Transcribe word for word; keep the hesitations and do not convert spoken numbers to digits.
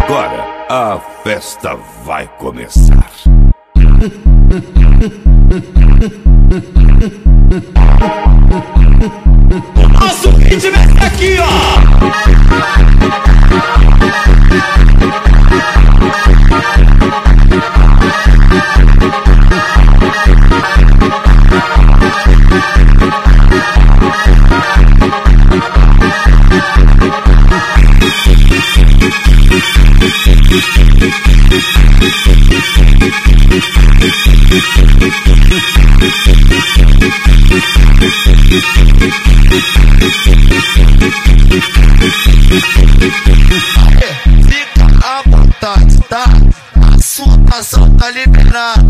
Agora a festa vai começar. O nosso ritmo é aqui, ó. Fica à vontade, tá? A sua ação tá liberada.